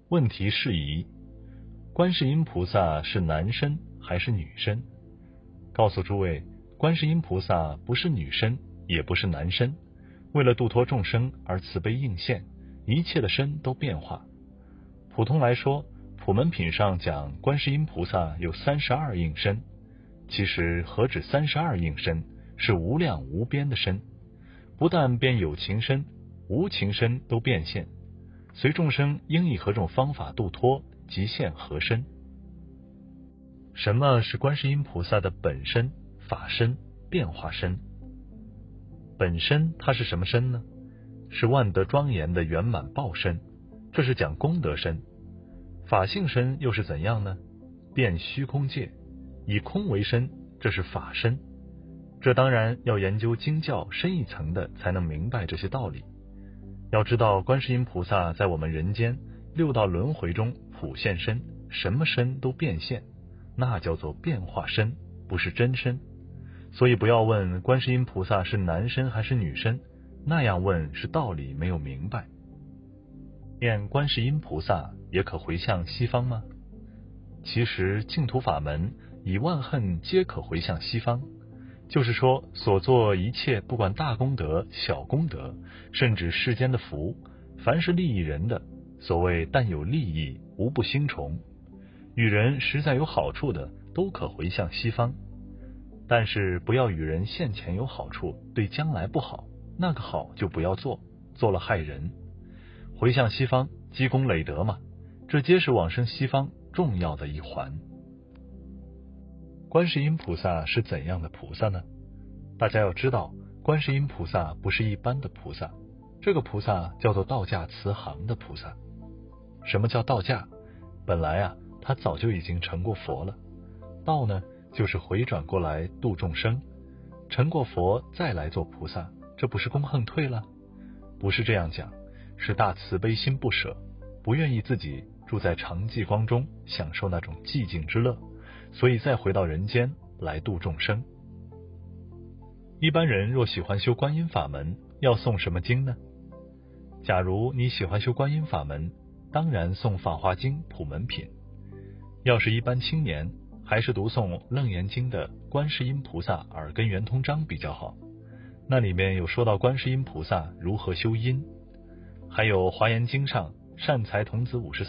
问题释疑：观世音菩萨是男身还是女身？告诉诸位，观世音菩萨不是女身，也不是男身，为了度脱众生而慈悲应现，一切的身都变化。普通来说，普门品上讲观世音菩萨有32应身，其实何止32应身，是无量无边的身，不但变有情身，无情身都变现，随众生应以何种方法度脱，即现何身。什么是观世音菩萨的本身、法身、变化身？本身它是什么身呢？是万德庄严的圆满报身，这是讲功德身。法性身又是怎样呢？变虚空界，以空为身，这是法身。这当然要研究经教深一层的才能明白这些道理。要知道观世音菩萨在我们人间六道轮回中普现身，什么身都变现，那叫做变化身，不是真身。所以不要问观世音菩萨是男身还是女身，那样问是道理没有明白。念观世音菩萨也可回向西方吗？其实净土法门以万恨皆可回向西方，就是说所做一切不管大功德小功德，甚至世间的福，凡是利益人的，所谓但有利益无不兴崇，与人实在有好处的都可回向西方。但是不要与人现前有好处，对将来不好，那个好就不要做，做了害人。回向西方积功累德嘛，这皆是往生西方重要的一环。观世音菩萨是怎样的菩萨呢？大家要知道，观世音菩萨不是一般的菩萨，这个菩萨叫做道驾慈航的菩萨。什么叫道驾？本来他早就已经成过佛了。道呢，就是回转过来度众生，成过佛再来做菩萨，这不是恭横退了？不是这样讲，是大慈悲心不舍，不愿意自己住在常寂光中享受那种寂静之乐，所以再回到人间来度众生。一般人若喜欢修观音法门，要诵什么经呢？假如你喜欢修观音法门，当然诵法华经普门品。要是一般青年，还是读诵楞严经的观世音菩萨耳根圆通章比较好，那里面有说到观世音菩萨如何修音，还有华严经上善财童子54